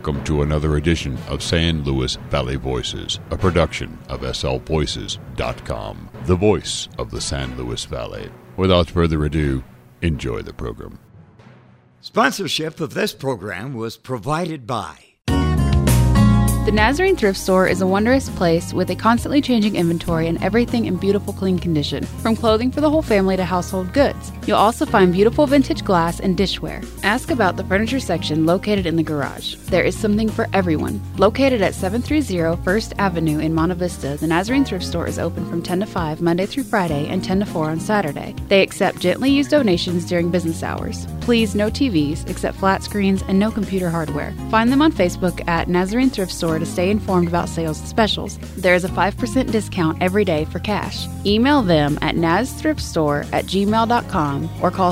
Welcome to another edition of San Luis Valley Voices, a production of slvoices.com, the voice of the San Luis Valley. Without further ado, enjoy the program. Sponsorship of this program was provided by The Nazarene Thrift Store is a wondrous place with a constantly changing inventory and everything in beautiful, clean condition, from clothing for the whole family to household goods. You'll also find beautiful vintage glass and dishware. Ask about the furniture section located in the garage. There is something for everyone. Located at 730 First Avenue in Monte Vista, the Nazarene Thrift Store is open from 10 to 5 Monday through Friday and 10 to 4 on Saturday. They accept gently used donations during business hours. Please, no TVs except flat screens and no computer hardware. Find them on Facebook at Nazarene Thrift Store to stay informed about sales and specials. There is a 5% discount every day for cash. Email them at nazthriftstore@gmail.com or call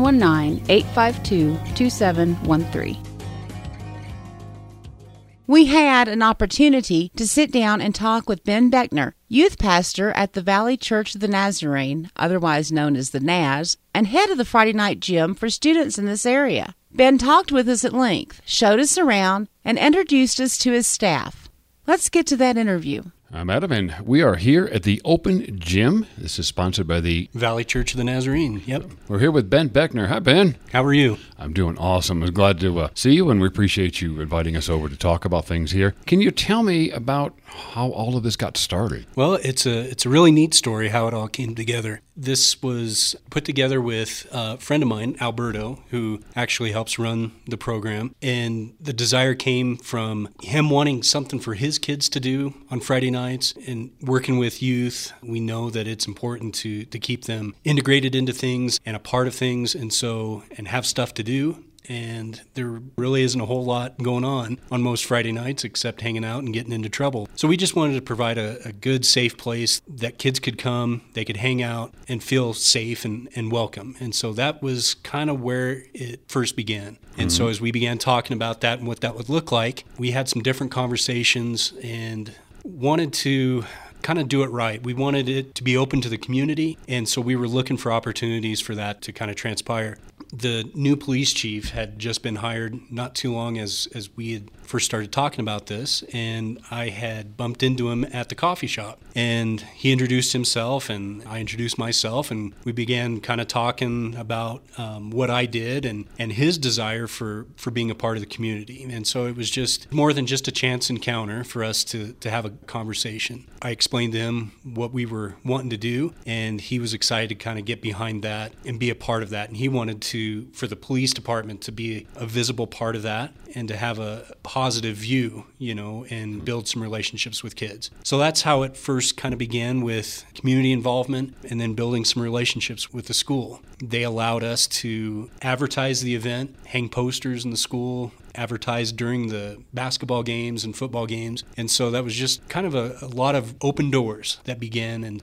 719-852-2713. We had an opportunity to sit down and talk with Ben Beckner, youth pastor at the Valley Church of the Nazarene, otherwise known as the Naz, and head of the Friday night gym for students in this area. Ben talked with us at length, showed us around, and introduced us to his staff. Let's get to that interview. I'm Adam, and we are here at the Open Gym. This is sponsored by the Valley Church of the Nazarene. Yep. We're here with Ben Beckner. Hi, Ben. How are you? I'm doing awesome. I'm glad to see you, and we appreciate you inviting us over to talk about things here. Can you tell me about how all of this got started? Well, it's a really neat story how it all came together. This was put together with a friend of mine, Alberto, who actually helps run the program. And the desire came from him wanting something for his kids to do on Friday nights. And working with youth, we know that it's important to keep them integrated into things and a part of things and have stuff to do. And there really isn't a whole lot going on most Friday nights except hanging out and getting into trouble. So we just wanted to provide a good, safe place that kids could come, they could hang out and feel safe and welcome. And so that was kind of where it first began. And so as we began talking about that and what that would look like, we had some different conversations and wanted to kind of do it right. We wanted it to be open to the community, and so we were looking for opportunities for that to kind of transpire. The new police chief had just been hired not too long as we had first started talking about this, and I had bumped into him at the coffee shop. And he introduced himself, and I introduced myself, and we began kind of talking about what I did and his desire for being a part of the community. And so it was just more than just a chance encounter for us to have a conversation. I explained to him what we were wanting to do, and he was excited to kind of get behind that and be a part of that. And he wanted for the police department to be a visible part of that and to have a positive view, and build some relationships with kids. So that's how it first kind of began, with community involvement and then building some relationships with the school. They allowed us to advertise the event, hang posters in the school, advertise during the basketball games and football games. And so that was just kind of a lot of open doors that began. And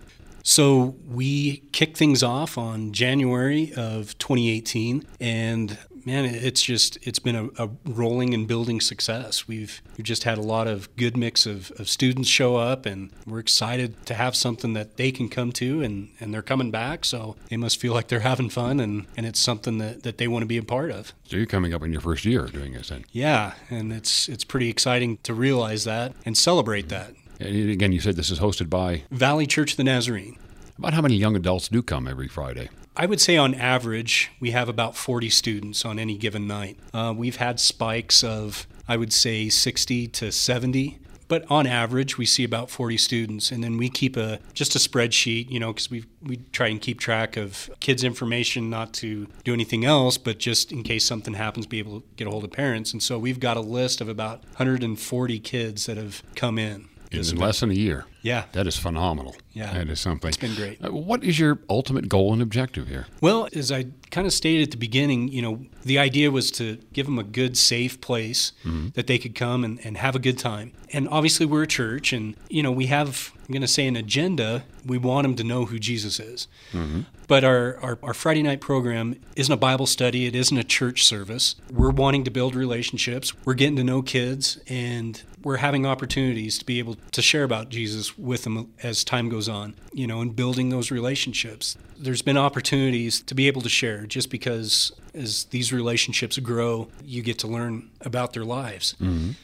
so we kicked things off on January of 2018, and man, it's been a rolling and building success. We've just had a lot of good mix of students show up, and we're excited to have something that they can come to, and they're coming back, so they must feel like they're having fun, and it's something that they want to be a part of. So you're coming up in your first year doing this then? Yeah, and it's pretty exciting to realize that and celebrate that. And again, you said this is hosted by Valley Church of the Nazarene. About how many young adults do come every Friday? I would say on average, we have about 40 students on any given night. We've had spikes of, I would say, 60 to 70. But on average, we see about 40 students. And then we keep just a spreadsheet, because we try and keep track of kids' information, not to do anything else, but just in case something happens, be able to get a hold of parents. And so we've got a list of about 140 kids that have come in. In less than a year. Yeah. That is phenomenal. Yeah. That is something. It's been great. What is your ultimate goal and objective here? Well, as I kind of stated at the beginning, the idea was to give them a good, safe place that they could come and have a good time. And obviously we're a church, and, we have going to say an agenda. We want them to know who Jesus is. But our Friday night program isn't a Bible study. It isn't a church service. We're wanting to build relationships. We're getting to know kids, and we're having opportunities to be able to share about Jesus with them as time goes on, and building those relationships. There's been opportunities to be able to share just because as these relationships grow, you get to learn about their lives.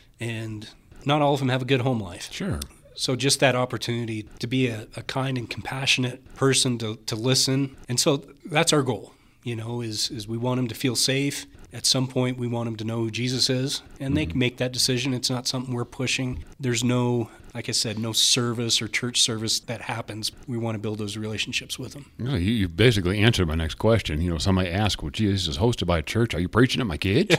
And not all of them have a good home life. Sure. So just that opportunity to be a kind and compassionate person to listen. And so that's our goal, is we want them to feel safe. At some point, we want them to know who Jesus is, and they can make that decision. It's not something we're pushing. There's no, like I said, no service or church service that happens. We want to build those relationships with them. No, you basically answered my next question. Somebody asked, well, Jesus is hosted by a church. Are you preaching at my kids?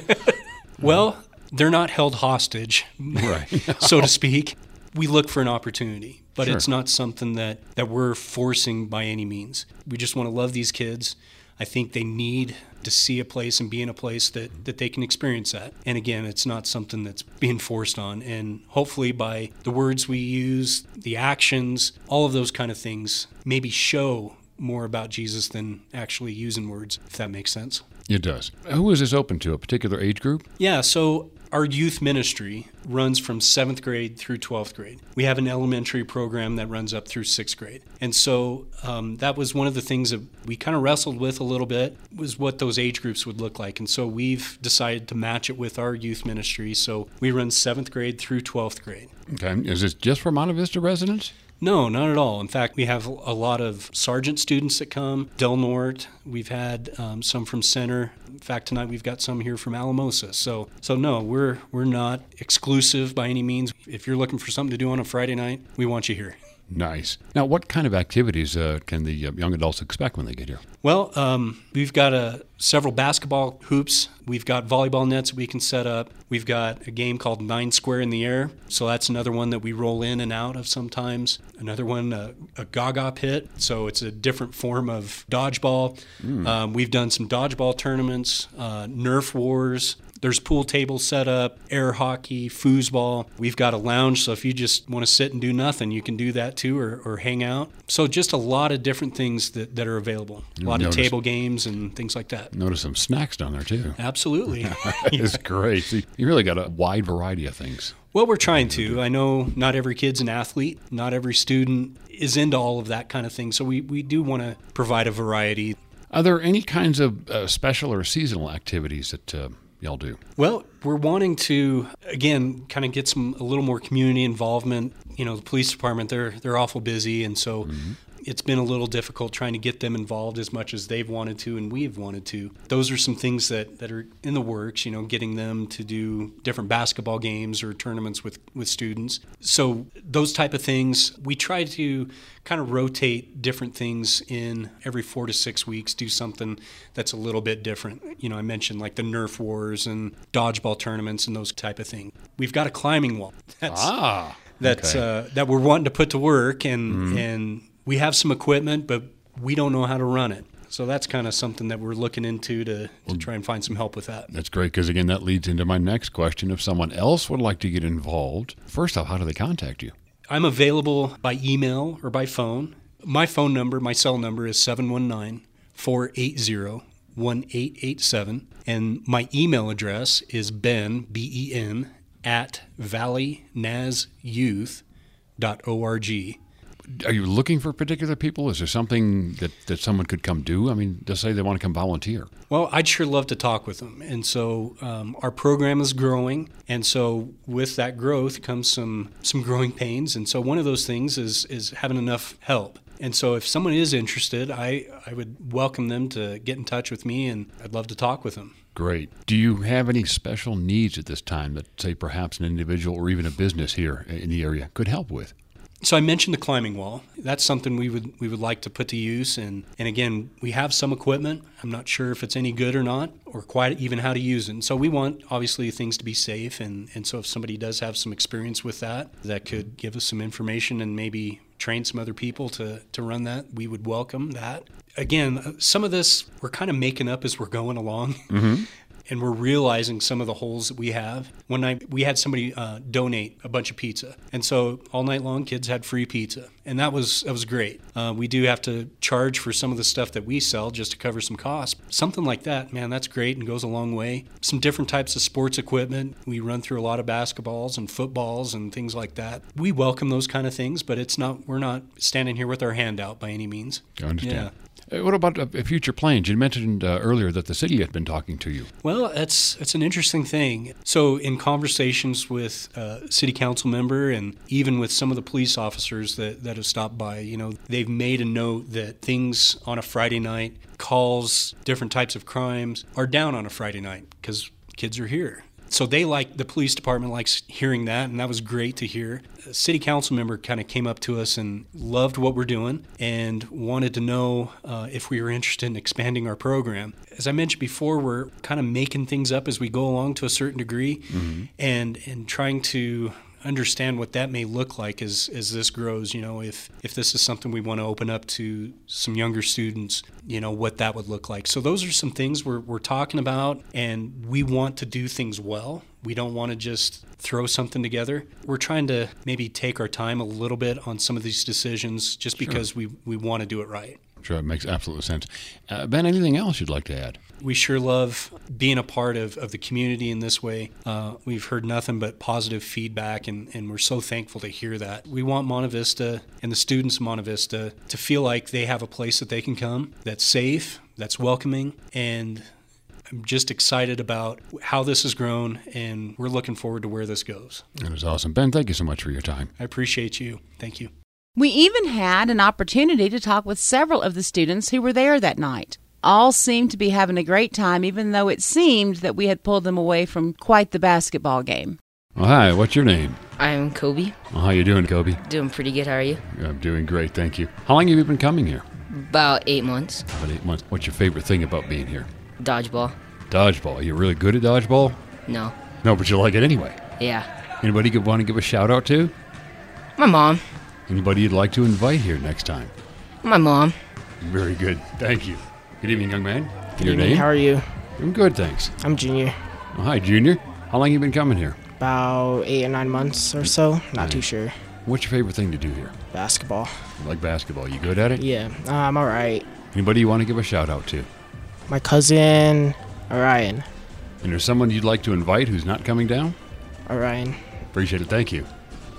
Well, they're not held hostage, right. so to speak. We look for an opportunity, but Sure. It's not something that we're forcing by any means. We just want to love these kids. I think they need to see a place and be in a place that they can experience that. And again, it's not something that's being forced on. And hopefully by the words we use, the actions, all of those kind of things maybe show more about Jesus than actually using words, if that makes sense. It does. Who is this open to, a particular age group? Yeah, so our youth ministry runs from 7th grade through 12th grade. We have an elementary program that runs up through 6th grade. And so that was one of the things that we kind of wrestled with a little bit, was what those age groups would look like. And so we've decided to match it with our youth ministry. So we run 7th grade through 12th grade. Okay. Is this just for Monte Vista residents? No, not at all. In fact, we have a lot of Sargent students that come, Del Norte. We've had some from Center. In fact, tonight we've got some here from Alamosa. So no, we're not exclusive by any means. If you're looking for something to do on a Friday night, we want you here. Nice. Now, what kind of activities can the young adults expect when they get here? Well, we've got several basketball hoops. We've got volleyball nets that we can set up. We've got a game called 9 Square in the Air. So that's another one that we roll in and out of sometimes. Another one, a Gaga pit. So it's a different form of dodgeball. We've done some dodgeball tournaments, Nerf wars. There's pool tables set up, air hockey, foosball. We've got a lounge, so if you just want to sit and do nothing, you can do that too, or hang out. So just a lot of different things that are available. A lot of table games and things like that. Notice some snacks down there too. Absolutely. It's great. See, you really got a wide variety of things. Well, we're trying to. I know not every kid's an athlete. Not every student is into all of that kind of thing. So we do want to provide a variety. Are there any kinds of special or seasonal activities that y'all do? Well, we're wanting to, again, kind of get a little more community involvement. The police department, they're awful busy, and so it's been a little difficult trying to get them involved as much as they've wanted to and we've wanted to. Those are some things that are in the works, getting them to do different basketball games or tournaments with students. So those type of things, we try to kind of rotate different things in every 4 to 6 weeks, do something that's a little bit different. I mentioned like the Nerf wars and dodgeball tournaments and those type of things. We've got a climbing wall that we're wanting to put to work, and we have some equipment, but we don't know how to run it. So that's kind of something that we're looking into to try and find some help with that. That's great, because again, that leads into my next question. If someone else would like to get involved, first off, how do they contact you? I'm available by email or by phone. My phone number, my cell number is 719-480-1887. And my email address is Ben, B-E-N, at valleynazYouth.org. Are you looking for particular people? Is there something that someone could come do? I mean, just say they want to come volunteer. Well, I'd sure love to talk with them. And so our program is growing. And so with that growth comes some growing pains. And so one of those things is having enough help. And so if someone is interested, I would welcome them to get in touch with me, and I'd love to talk with them. Great. Do you have any special needs at this time that, say, perhaps an individual or even a business here in the area could help with? So I mentioned the climbing wall. That's something we would like to put to use. And again, we have some equipment. I'm not sure if it's any good or not, or quite even how to use it. And so we want, obviously, things to be safe. And so if somebody does have some experience with that could give us some information and maybe train some other people to run that, we would welcome that. Again, some of this we're kind of making up as we're going along. and we're realizing some of the holes that we have. One night we had somebody donate a bunch of pizza, and so all night long kids had free pizza, and that was great. We do have to charge for some of the stuff that we sell just to cover some costs. Something like that, man, that's great and goes a long way. Some different types of sports equipment. We run through a lot of basketballs and footballs and things like that. We welcome those kind of things, but we're not standing here with our hand out by any means. I understand. What about future plans? You mentioned earlier that the city had been talking to you. Well, it's an interesting thing. So in conversations with city council member and even with some of the police officers that have stopped by, they've made a note that things on a Friday night, calls, different types of crimes are down on a Friday night because kids are here. So the police department likes hearing that, and that was great to hear. A city council member kind of came up to us and loved what we're doing and wanted to know if we were interested in expanding our program. As I mentioned before, we're kind of making things up as we go along to a certain degree, and trying to understand what that may look like as this grows. If this is something we want to open up to some younger students, what that would look like. So those are some things we're talking about, and we want to do things well. We don't want to just throw something together. We're trying to maybe take our time a little bit on some of these decisions just because we want to do it right. Sure, it makes absolute sense. Ben, anything else you'd like to add? We sure love being a part of the community in this way. We've heard nothing but positive feedback, and we're so thankful to hear that. We want Monte Vista and the students of Monte Vista to feel like they have a place that they can come, that's safe, that's welcoming, and I'm just excited about how this has grown, and we're looking forward to where this goes. That was awesome. Ben, thank you so much for your time. I appreciate you. Thank you. We even had an opportunity to talk with several of the students who were there that night. All seemed to be having a great time, even though it seemed that we had pulled them away from quite the basketball game. Oh, hi, what's your name? I'm Kobe. Oh, how you doing, Kobe? Doing pretty good. How are you? I'm doing great, thank you. How long have you been coming here? About 8 months. About 8 months. What's your favorite thing about being here? Dodgeball. Dodgeball. Are you really good at dodgeball? No. No, but you like it anyway. Yeah. Anybody want to give a shout out to? My mom. Anybody you'd like to invite here next time? My mom. Very good. Thank you. Good evening, young man. Good Your evening. name? How are you? I'm good, thanks. I'm Junior. Oh, hi, Junior. How long have you been coming here? About 8 or 9 months or so. Not too sure. What's your favorite thing to do here? Basketball. You like basketball. You good at it? Yeah, I'm all right. Anybody you want to give a shout out to? My cousin, Orion. And there's someone you'd like to invite who's not coming down? Orion. Appreciate it. Thank you.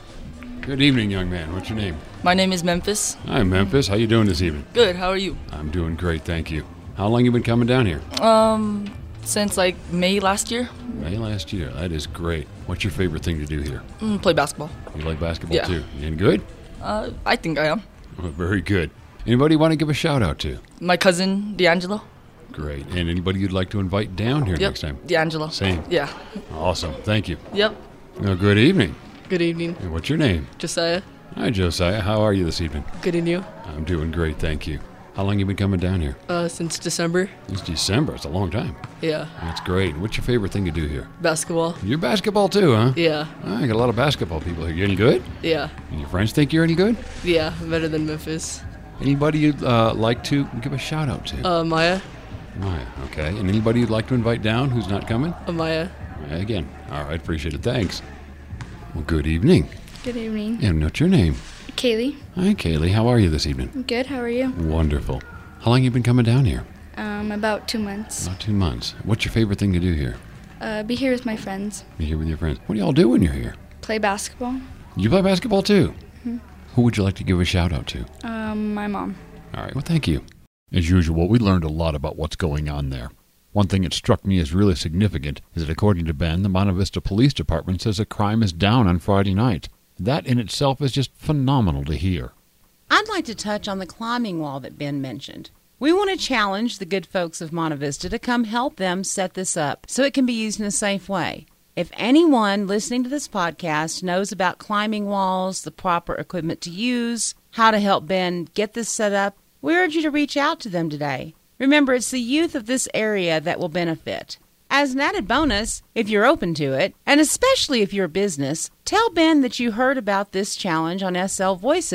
Good evening, young man. What's your name? My name is Memphis. Hi, Memphis. How you doing this evening? Good, how are you? I'm doing great, thank you. How long you been coming down here? Since like May last year. May last year. That is great. What's your favorite thing to do here? Play basketball. You like basketball Yeah. too? You any good? I think I am. Oh, very good. Anybody want to give a shout out to? My cousin, D'Angelo. Great. And anybody you'd like to invite down here Yep, next time? D'Angelo. Same. Yeah. Awesome. Thank you. Yep. Well, good evening. Good evening. And what's your name? Josiah. Hi, Josiah. How are you this evening? Good and you? I'm doing great, thank you. How long you been coming down here? Since December. It's December. It's a long time. Yeah. That's great. What's your favorite thing to do here? Basketball. You're basketball too, huh? Yeah. I got a lot of basketball people here. You any good? Yeah. And your friends think you're any good? Yeah. Better than Memphis. Anybody you'd like to give a shout out to? Maya. Maya, okay. And anybody you'd like to invite down who's not coming? Maya. Maya again. All right, appreciate it. Thanks. Well, good evening. Good evening. And what's your name? Kaylee. Hi, Kaylee. How are you this evening? Good, how are you? Wonderful. How long you been coming down here? About 2 months. About 2 months. What's your favorite thing to do here? Be here with my friends. Be here with your friends. What do y'all do when you're here? Play basketball. You play basketball too? Mm-hmm. Who would you like to give a shout out to? My mom. All right, well, thank you. As usual, we learned a lot about what's going on there. One thing that struck me as really significant is that according to Ben, the Monte Vista Police Department says that crime is down on Friday night. That in itself is just phenomenal to hear. I'd like to touch on the climbing wall that Ben mentioned. We want to challenge the good folks of Monte Vista to come help them set this up so it can be used in a safe way. If anyone listening to this podcast knows about climbing walls, the proper equipment to use, how to help Ben get this set up, we urge you to reach out to them today. Remember, it's the youth of this area that will benefit. As an added bonus, if you're open to it, and especially if you're a business, tell Ben that you heard about this challenge on SL Voices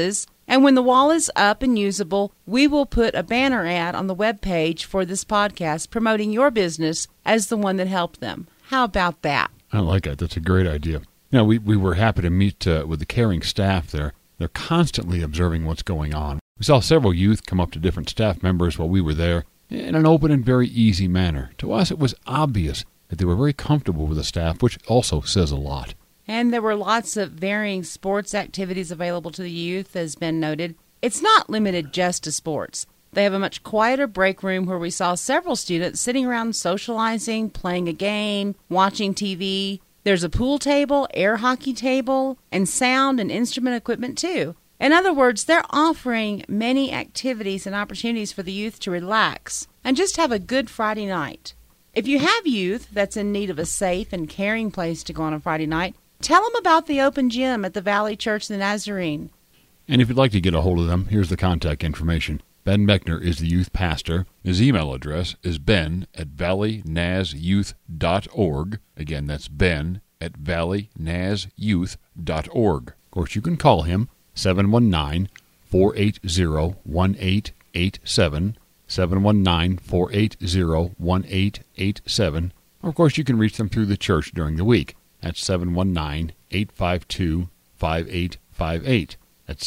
And when the wall is up and usable, we will put a banner ad on the webpage for this podcast promoting your business as the one that helped them. How about that? I like that. That's a great idea. You know, we were happy to meet with the caring staff there. They're constantly observing what's going on. We saw several youth come up to different staff members while we were there in an open and very easy manner. To us, it was obvious that they were very comfortable with the staff, which also says a lot. And there were lots of varying sports activities available to the youth, as Ben noted. It's not limited just to sports. They have a much quieter break room where we saw several students sitting around socializing, playing a game, watching TV. There's a pool table, air hockey table, and sound and instrument equipment too. In other words, they're offering many activities and opportunities for the youth to relax and just have a good Friday night. If you have youth that's in need of a safe and caring place to go on a Friday night, tell them about the open gym at the Valley Church of the Nazarene. And if you'd like to get a hold of them, here's the contact information. Ben Beckner is the youth pastor. His email address is ben@valleynazyouth.org. Again, that's ben@valleynazyouth.org. Of course, you can call him 719-480-1887, 719-480-1887. Or, of course, you can reach them through the church during the week. That's 719-852-5858. That's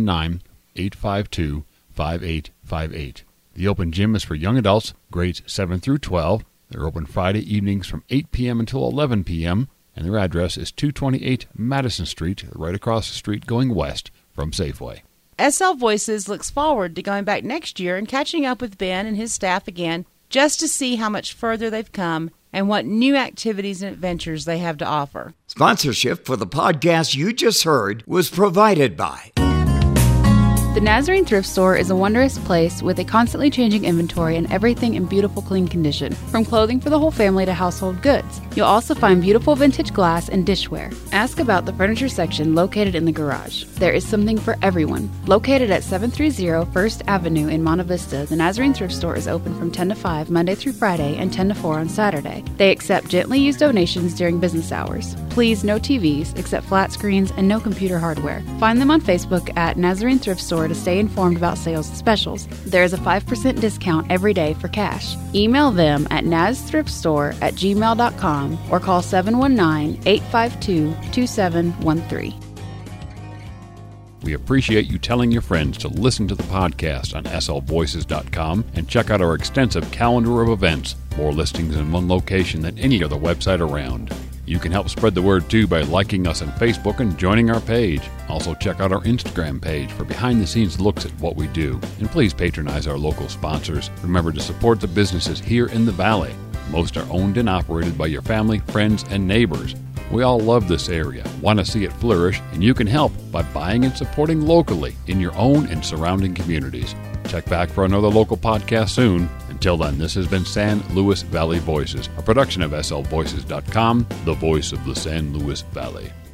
719-852-5858. The open gym is for young adults, grades 7 through 12. They're open Friday evenings from 8 p.m. until 11 p.m., and their address is 228 Madison Street, right across the street going west from Safeway. SL Voices looks forward to going back next year and catching up with Ben and his staff again just to see how much further they've come and what new activities and adventures they have to offer. Sponsorship for the podcast you just heard was provided by The Nazarene Thrift Store is a wondrous place with a constantly changing inventory and everything in beautiful, clean condition, from clothing for the whole family to household goods. You'll also find beautiful vintage glass and dishware. Ask about the furniture section located in the garage. There is something for everyone. Located at 730 First Avenue in Monte Vista, the Nazarene Thrift Store is open from 10 to 5 Monday through Friday and 10 to 4 on Saturday. They accept gently used donations during business hours. Please, no TVs except flat screens and no computer hardware. Find them on Facebook at Nazarene Thrift Store to stay informed about sales and specials. There is a 5% discount every day for cash. Email them at nazthriftstore@gmail.com or call 719-852-2713. We appreciate you telling your friends to listen to the podcast on slvoices.com and check out our extensive calendar of events, more listings in one location than any other website around. You can help spread the word too by liking us on Facebook and joining our page. Also check out our Instagram page for behind-the-scenes looks at what we do. And please patronize our local sponsors. Remember to support the businesses here in the Valley. Most are owned and operated by your family, friends, and neighbors. We all love this area, want to see it flourish, and you can help by buying and supporting locally in your own and surrounding communities. Check back for another local podcast soon. Until then, this has been San Luis Valley Voices, a production of slvoices.com, the voice of the San Luis Valley.